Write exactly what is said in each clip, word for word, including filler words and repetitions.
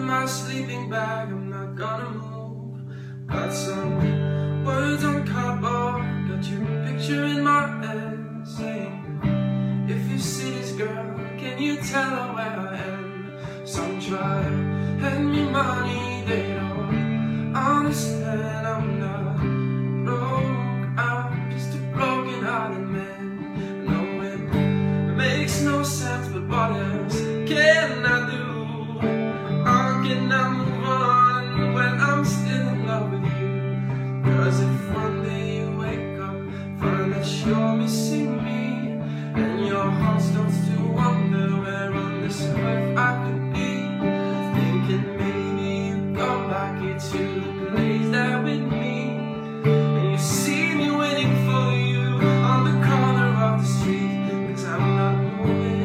my sleeping bag, I'm not gonna move. Got some words on cardboard, got your picture in my head, saying, if you see this girl, can you tell her where I am? Some try to hand me money, they don't understand I'm not broke, I'm just a broken hearted man. No, it makes no sense, but what else can I do? How can I move on when I'm still in love with you? Cause if one day you wake up, find that you're missing me, and your heart starts to wonder where on this earth I could be, thinking maybe you go back here to the place that with me, and you see me waiting for you on the corner of the street, cause I'm not moving.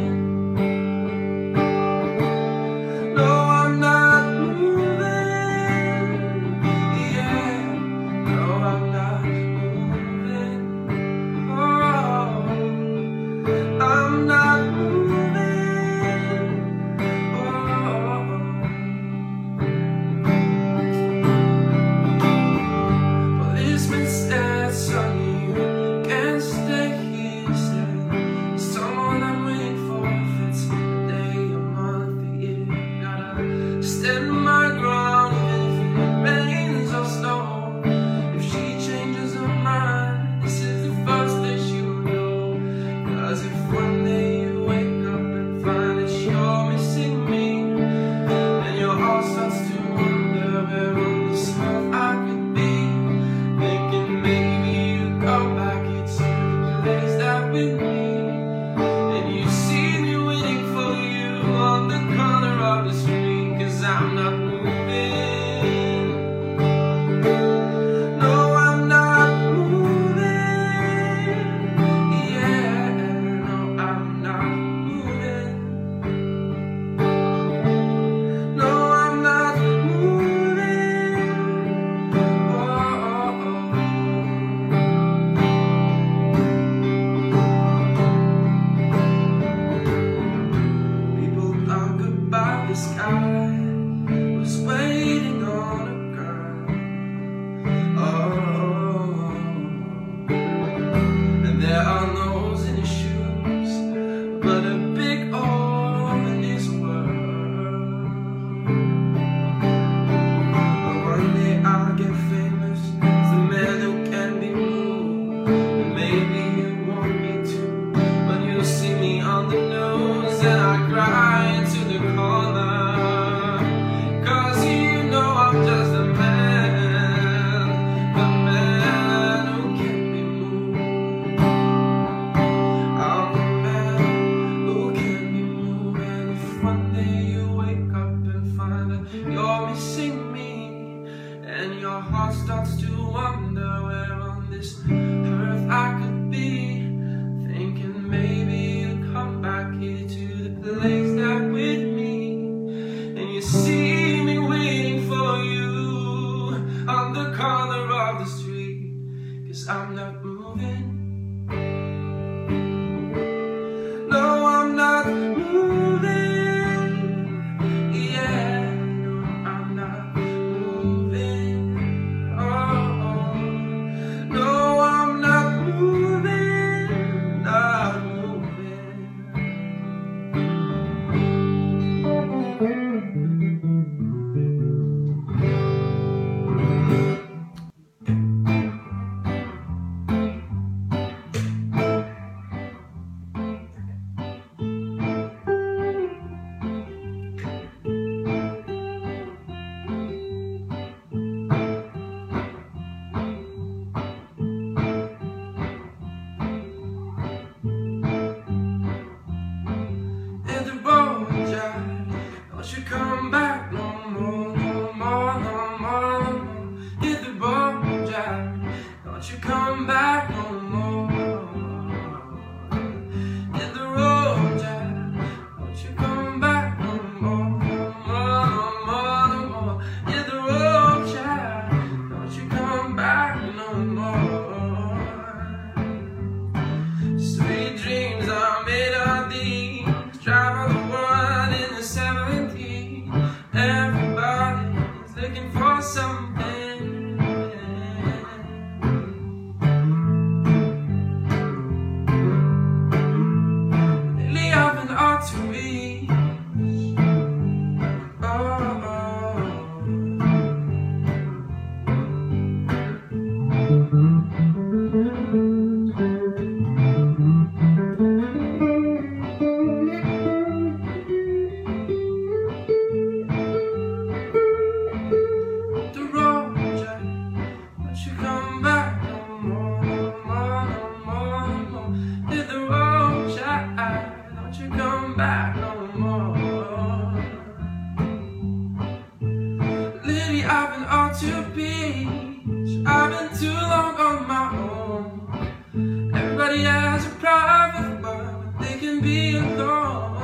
Stand my ground even if it rains or snows. If she changes her mind, this is the first that she'll know. Cause if one day you wake up and find that you're missing me, and your heart starts to wonder where on this earth I could be, thinking maybe you go back here to the place that with me, and you see me waiting for you on the corner of the street. I'm not moving. No, I'm not moving. Yeah, no, I'm not moving. No, I'm not moving. Oh, oh, oh. People talk about the sky was waiting on a girl, oh, and there are no's in his shoes, but a big O in his world. But one day I'll get famous as the man who can be moved, and maybe you want me to, but you'll see me on the news, and I cry into the corner. I'm just a man, the man who can't be moved. I'm the man who can't be moved. And if one day you wake up and find that you're missing me, and your heart starts to wonder where on this earth I could be, thinking maybe you'll come back here to the place that with me, and you see me waiting for you on the corner of the street, cause I'm not moving. No, I'm not moving. Yeah, no, I'm not moving. Oh, oh. No, I'm not moving. Not moving. something. Lately I've been hard to reach. Oh, back no more. Lately I've been hard to reach. I've been too long on my own. Everybody has a private world, they can be alone.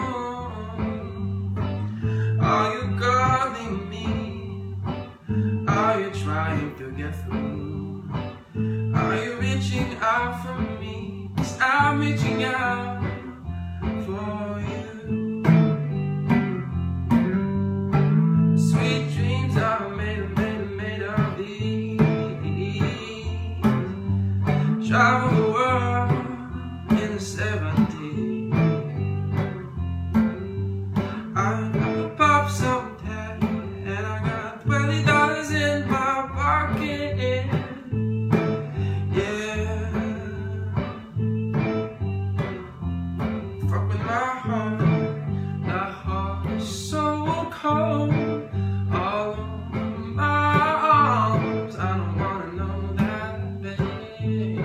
Are you calling me? Are you trying to get through? Are you reaching out for me? 'Cause I'm reaching out for you. Sweet dreams are made, made, made of these. Travel the world in the seventies. I could pop some tag, and I got twenty dollars in my pocket. Yeah. Fuck with my heart, that heart is so cold. All over my arms, I don't wanna know that, babe.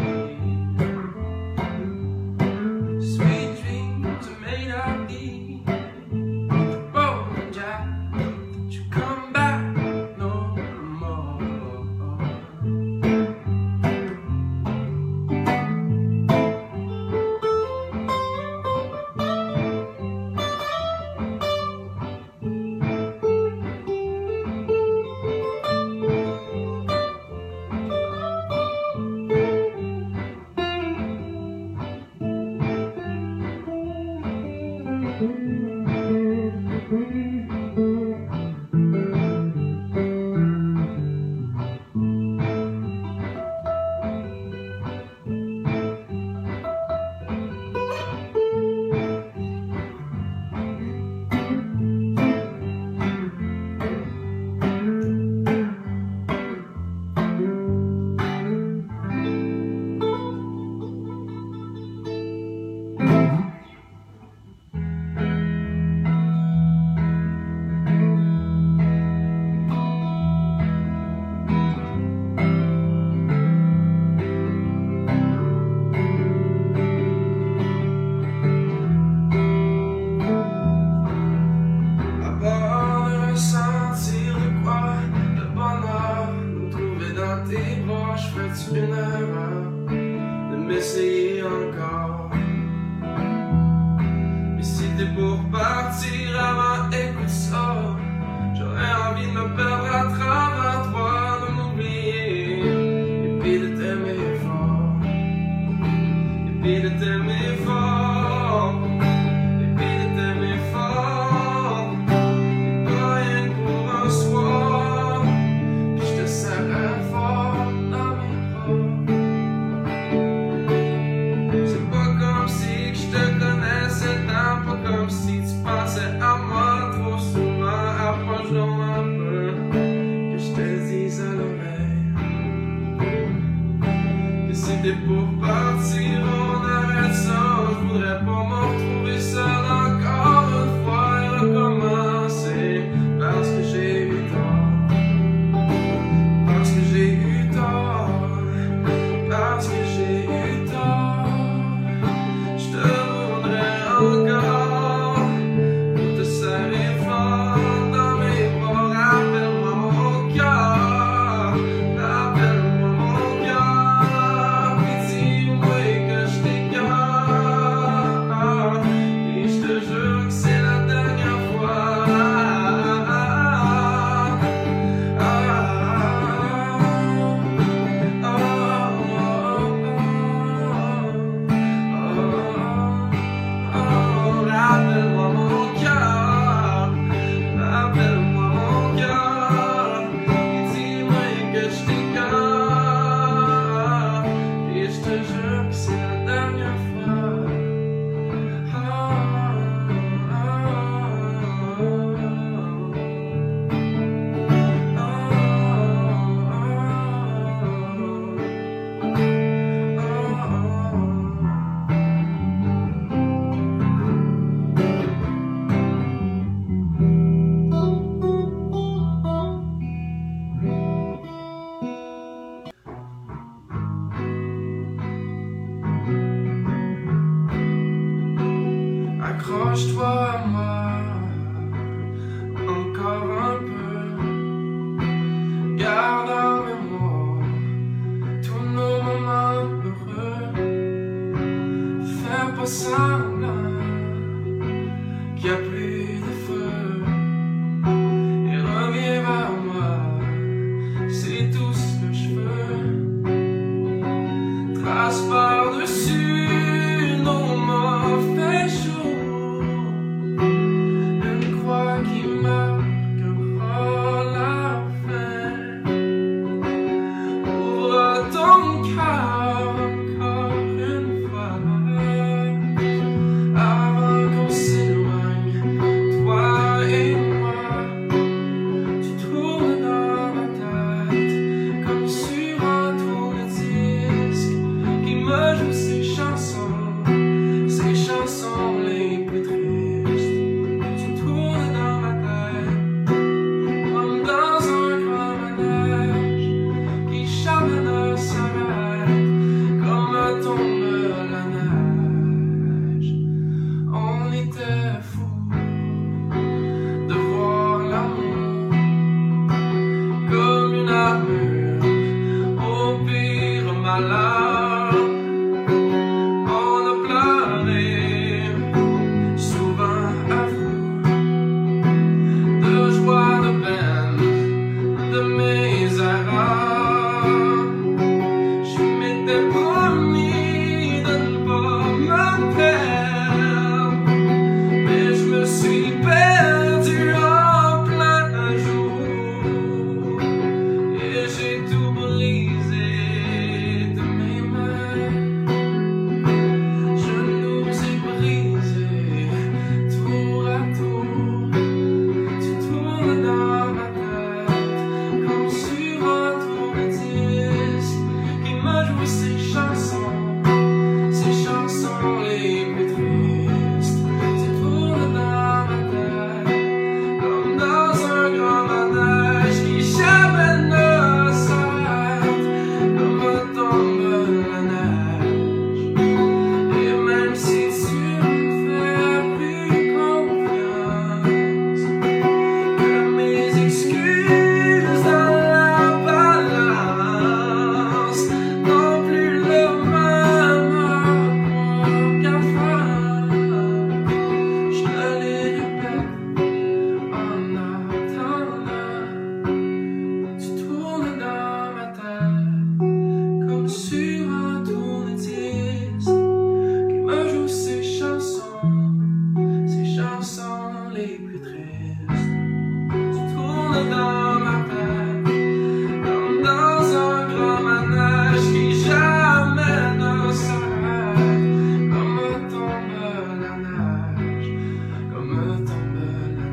Sweet dreams are made of these. Whoa, Jack, don't you come back no more. Je fais une erreur de m'essayer encore. Mais si t'es pour partir avant, écoute ça. J'aurais envie de me perdre à travers toi, de m'oublier et puis de t'aimer fort, et puis de t'aimer fort, et puis de t'aimer fort, et pas rien que pour un soir. Puis je te serrais fort. Comme si tu pensais à moi trop souvent. Approche-donc un peu, que je te dise à l'oreille que si t'es pour partir, on arrête ça. Je voudrais pas m'en retrouver seul encore une fois et recommencer. Parce que j'ai eu tort, parce que j'ai eu tort, parce que j'ai eu tort. Je te voudrais encore. Dans mes bras. tourne dans ma tête, comme dans un grand manège qui jamais ne s'arrête. Comme tombe la neige, comme tombe la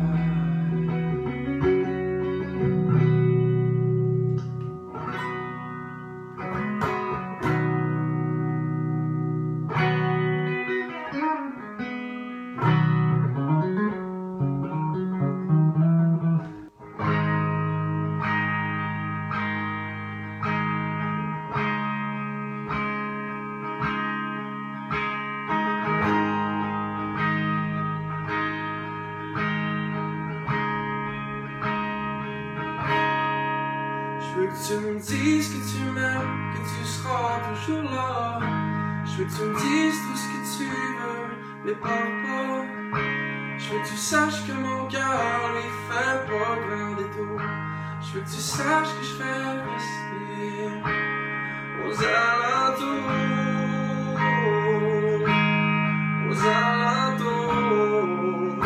Je veux que tu me dises que tu m'aimes, que tu seras toujours là. Je veux que tu me dises tout ce que tu veux, mais parle pas. Je veux que tu saches que mon cœur lui fait pas grand détour. Je veux que tu saches que je fais rester aux alentours, aux alentours.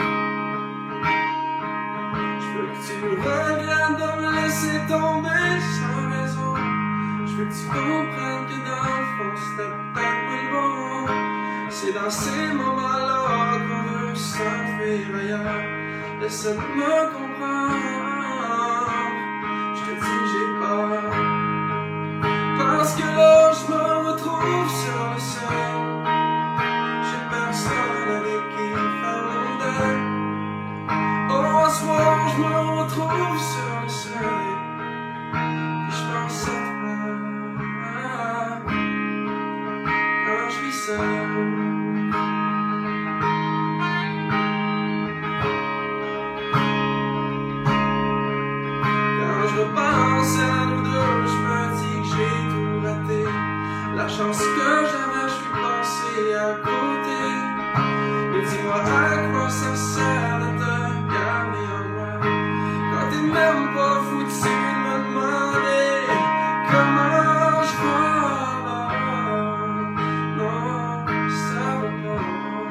Je veux que tu regrettes de me laisser tomber sans raison. Je veux que tu comprennes que dans le fond c'était peut-être pas le bon. C'est dans ces moments-là qu'on veut s'enfuir ailleurs. Essaie de me comprendre. Je te dis que j'ai peur, parce que là je me retrouve sur le seuil. J'ai personne avec qui faire mon deuil. Oh, un soir je me retrouve sur le seuil, puis je pense à toi quand je suis seul. Quand je repense à nous deux, je me dis que j'ai tout raté. La chance que j'avais, je suis passé à côté. Mais dis-moi à quoi ça sert de te garder en moi quand t'es même pas foutu de me demander comment je vois. Non, ça va pas.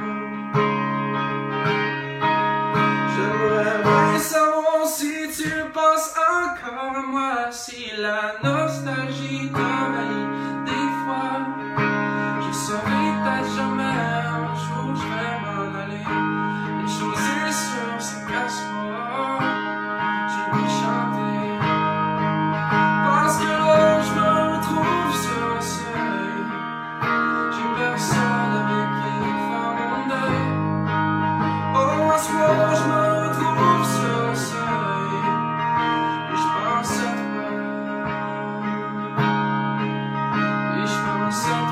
J'aimerais bien savoir si tu penses encore à moi, si la nostalgie t'envahit des fois. Je saurai peut-être jamais un jour je vais m'en aller. Une chose est sûre, c'est qu'à ce soir j'ai pu chanter, parce que là je me retrouve sur le seuil. J'ai personne avec qui faire mon deuil. Oh, un soir je me retrouve sur le seuil, et je pense à toi, et je pense à toi.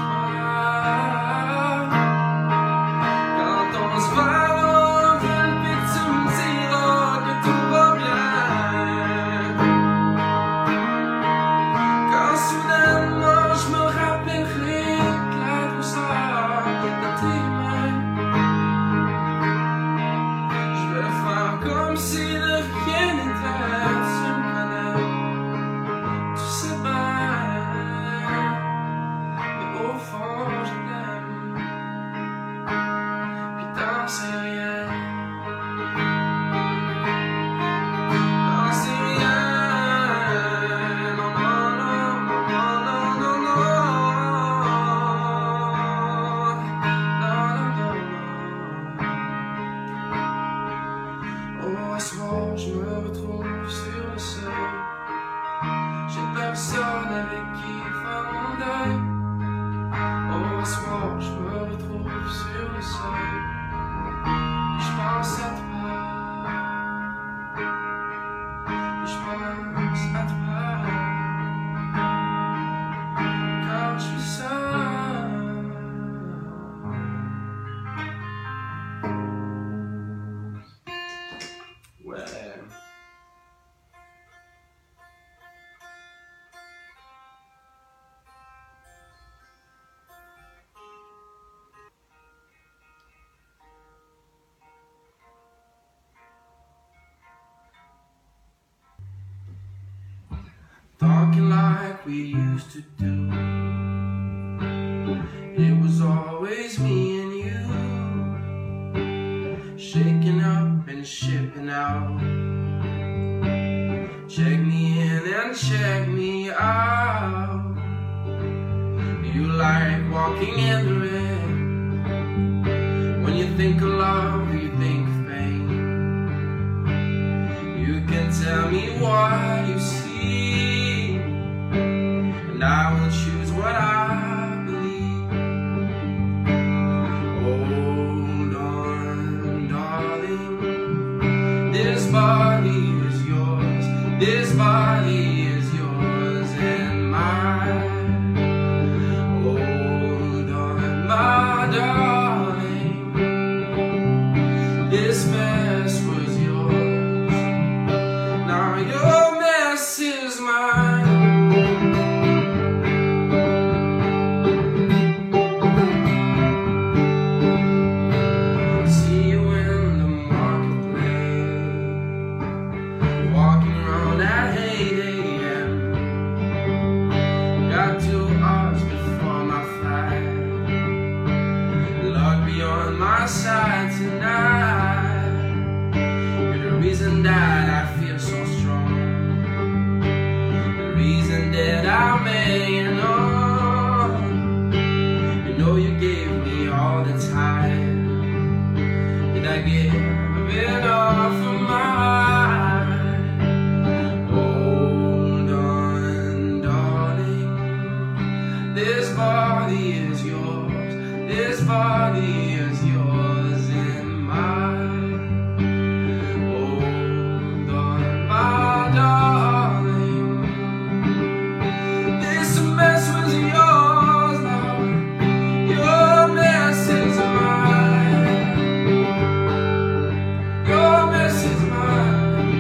Quand on se verra en ville, puis que tu me diras que tout va bien. Quand soudainement je me rappellerai de la douceur de tes mains, je vais faire comme si de rien n'était. Tu me connais, tu sais bien, mais au fond je t'aime, puis t'en sais rien, t'en sais rien. Non, non, non, non, non, non, non, non, non, non. Oh, un soir je me retrouve sur le seuil. J'ai personne avec qui faire mon deuil. Oh, un soir je me retrouve sur le seuil, puis je pense à toi, puis je pense à toi quand je suis seul. Ouais. Talking like we used to do. It was always me and you, shaking up and shipping out. check me in and check me out. You like walking in the rain. When you think of love, you think of pain. You can tell me what you see, and I will choose what I believe. Hold on, darling. This body is yours. This body is yours and mine. Hold on, my darling. This mess was yours. Now your mess is mine. On my side tonight, you're the reason that I feel so strong, the reason that I'm hanging on. You know you gave me all the time. Did I give enough of mine? Hold on, darling. This body is yours. This body is yours and mine. Hold on, my darling. This mess was yours now. Your mess is mine. Your mess is mine.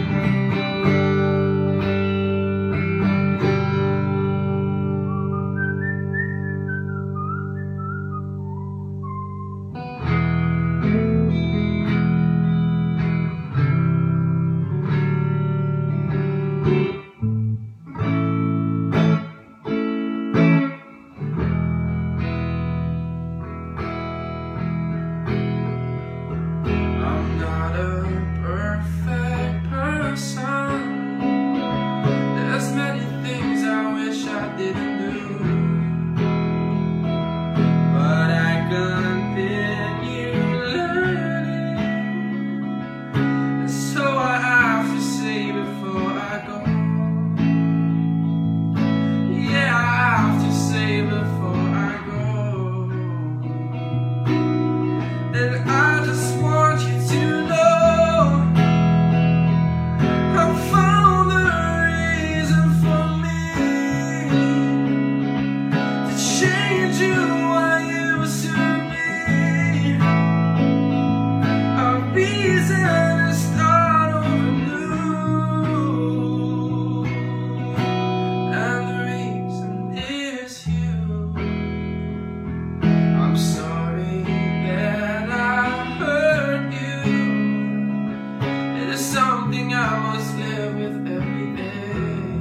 Something I must live with every day,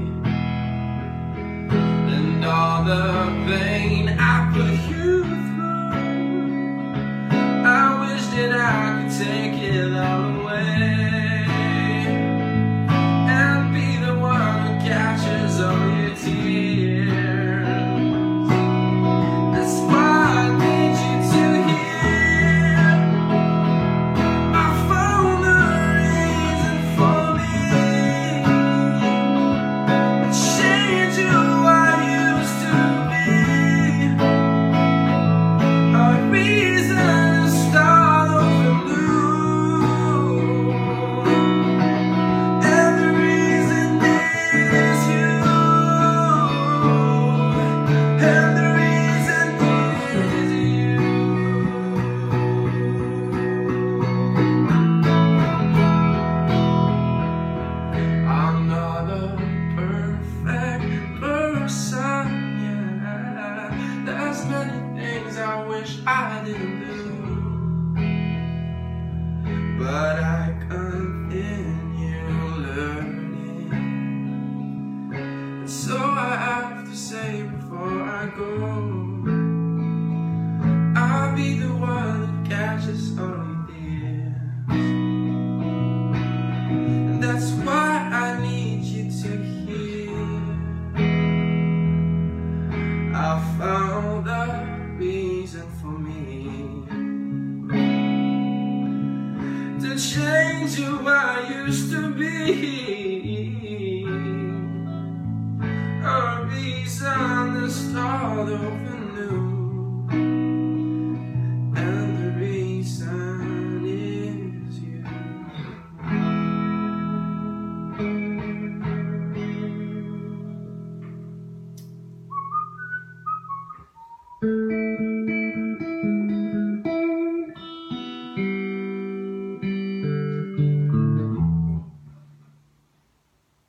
and all the pain I put you through, I wish that I could take it all away and be the one who catches all your tears. That's why I need you to hear. I found the I didn't do, but I continue learning, and so I have to say before I go, I'll be the one that catches all your tears, and that's why I need you to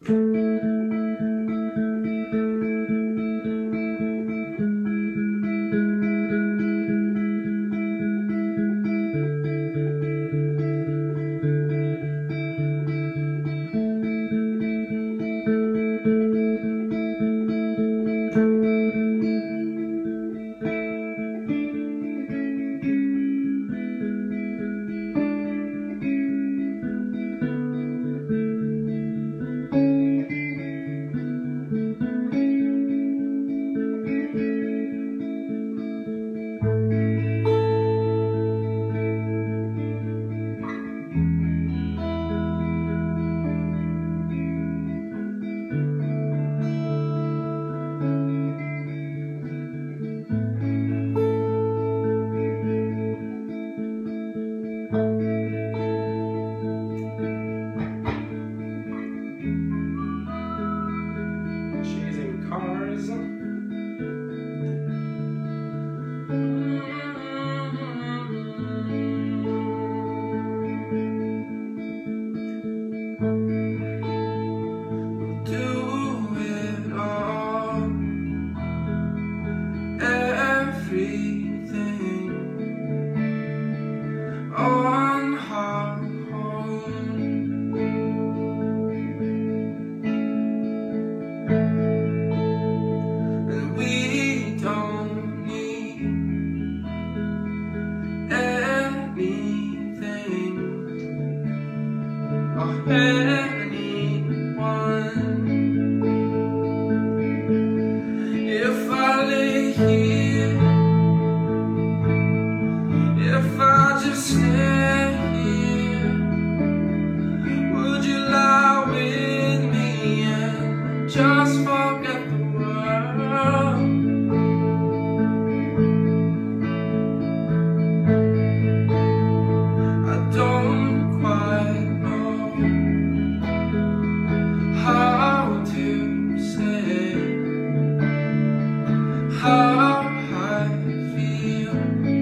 On our own, and we don't need anything or anyone. If I lay here, if I just stay here, would you lie with me and just forget the world? I don't quite know how to say how I feel.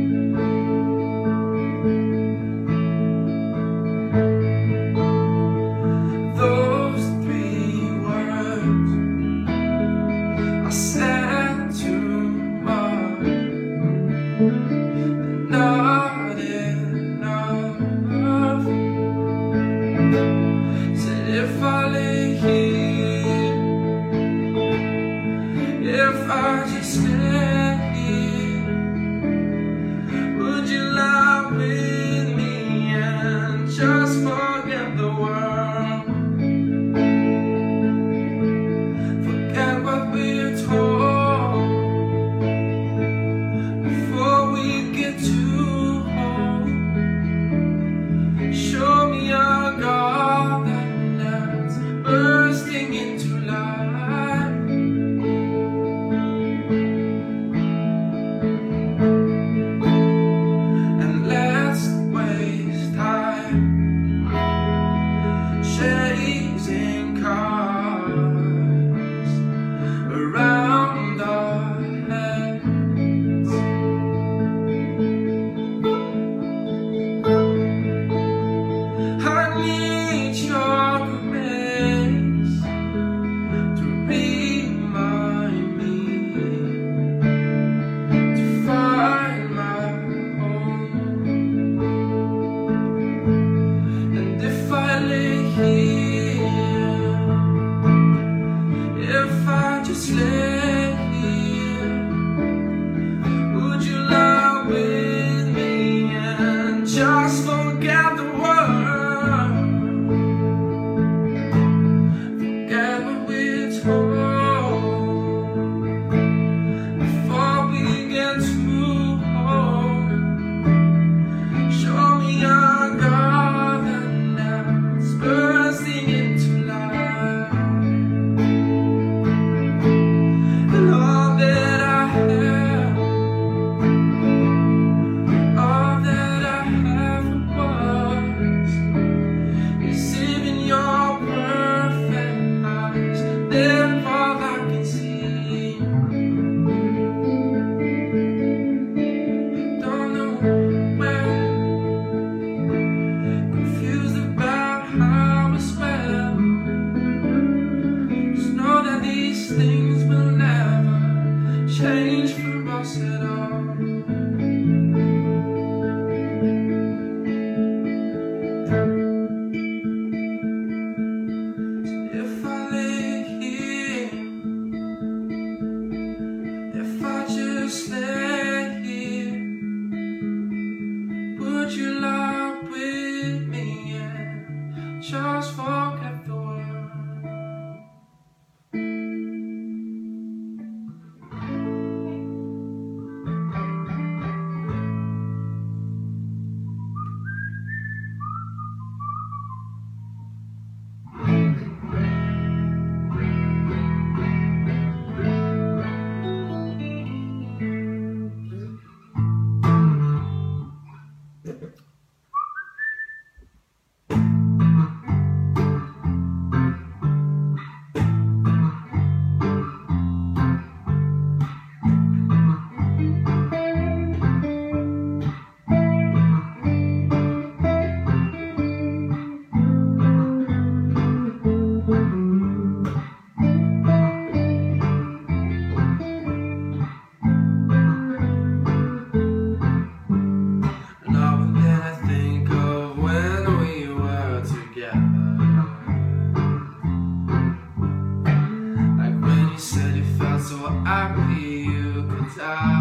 Those three words I said too much, not enough. Said if I lay here, if I just stay here, would you lie with me and just forget the world? Forget what we're told before we get too old. Show me a garden that's bursting into life. these things will never change for us at all. If I lay here, if I just lay here, would you lie with me and just forget the world? So happy you could die.